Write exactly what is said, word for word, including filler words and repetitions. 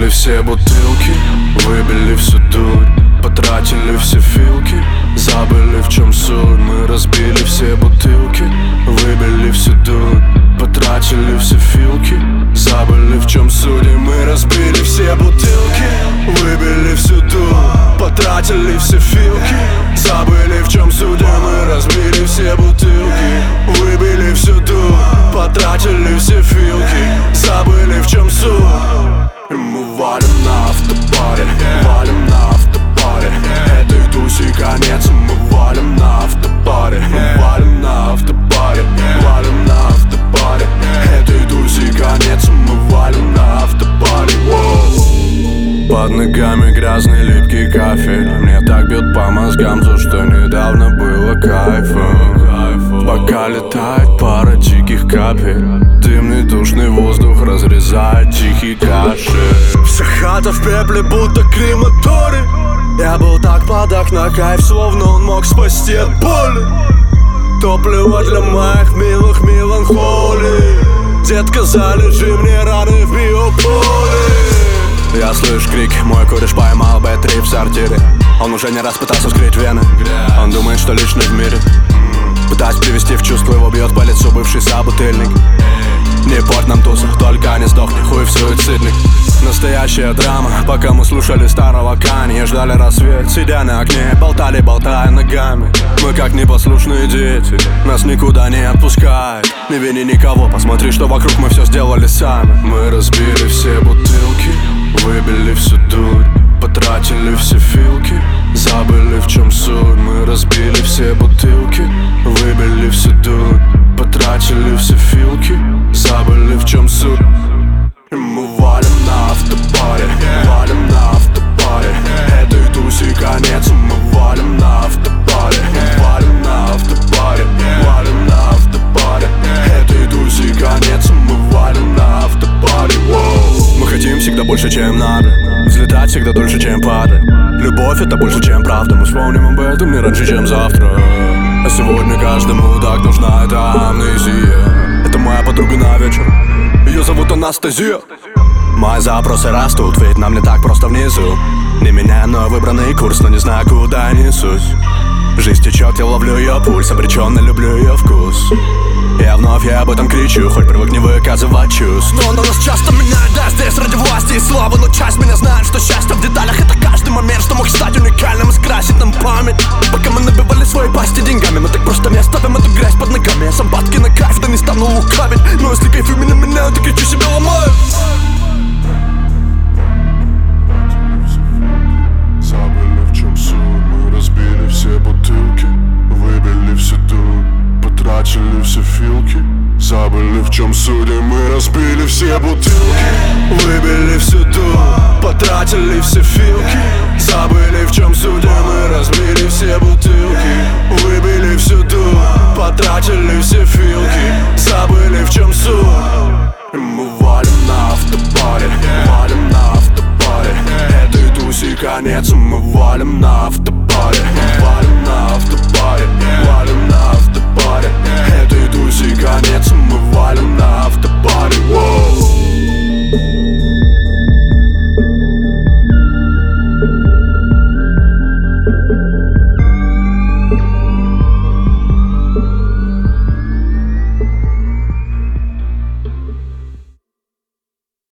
Разбили все бутылки, выбили всю дурь, потратили все филки, забыли в чем суть. Мы разбили все бутылки, выбили всю дурь, потратили все филки, забыли в чем суть. И мы разбили все бутылки, выбили всю дурь, потратили все филки, забыли в чем суть. И мы разбили все бутылки, выбили всю дурь, потратили все филки, забыли в чем суть. И мы валим на автобаре, валим на автобаре. Этой тусе конец, мы валим на автобаре, мы валим на автобаре, валим на автобаре. Этой тусе конец, мы валим на автобаре. Под ногами грязный липкий кафель, мне так бьет по мозгам то, что недавно было кайфом. В бокале тает пара диких капель, дымный душный воздух разрезает тихий кашель. Вся хата в пепле, будто крематорий. Я был так подах на кайф, словно он мог спасти от боли. Топливо для моих милых меланхолий. Детка, залежи мне раны в биополе. Я слышу крики, мой кореш поймал бэ-трип в сортире. Он уже не раз пытался вскрыть вены, он думает, что лично в мире. Пытаясь привести в чувство, его бьет по лицу бывший собутыльник. Не порт нам тусу, только не сдохни, хуй в суицидник. Настоящая драма, пока мы слушали старого Канье, ждали рассвет, сидя на окне, болтали, болтая ногами. Мы как непослушные дети, нас никуда не отпускают. Не вини никого, посмотри, что вокруг мы все сделали сами. Мы разбили все бутылки, выбили всю дурь, потратили все филки, забыли в чем суть. Мы разбили все бутылки, выбили всю дурь, потратили все филки, забыли в чем суть. И мы валим на автобаре, валим на автобаре. Этой тусе конец, мы валим на автобаре, валим на автобаре, валим на автобаре. Этой тусе конец, мы валим на автобаре. Мы хотим всегда больше, чем надо, взлетать всегда дольше, чем падать. Любовь это больше, чем правда. Мы вспомним об этом не раньше, чем завтра. А сегодня каждому так нужна эта амнезия. Это моя подруга на вечер, ее зовут Анастасия. Мои запросы растут, ведь нам не так просто внизу. Не меняя, но выбранный курс, но не знаю, куда несусь. Жизнь течет, я ловлю ее пульс, обреченно люблю ее вкус. Я вновь, я об этом кричу, хоть привык не выказывать чувств. Но на нас часто меняют, да, здесь ради власти и славы. Но часть меня знает, что счастье в деталях. Это каждый момент, что мог стать уникальным и скрасить нам память. Пока мы набивали свои пасти деньгами, мы так просто не оставим эту грязь под ногами. Я сам падки на кайф, да не стану лукавить. Но если кайф именно меня, то кричу себе ломаю. Забыли в чем суть, мы разбили все бутылки, выбили всю дурь, потратили все филки, забыли в чем суть. И мы разбили все бутылки, выбили всю дурь, потратили все филки, забыли в чем суть. И мы разбили все бутылки, выбили всю дурь, потратили все филки, забыли в чем суть. И мы валим на автобаре, валим на автобаре. Этой тусе конец, мы валим на автобаре, мы валим на автобаре, валим.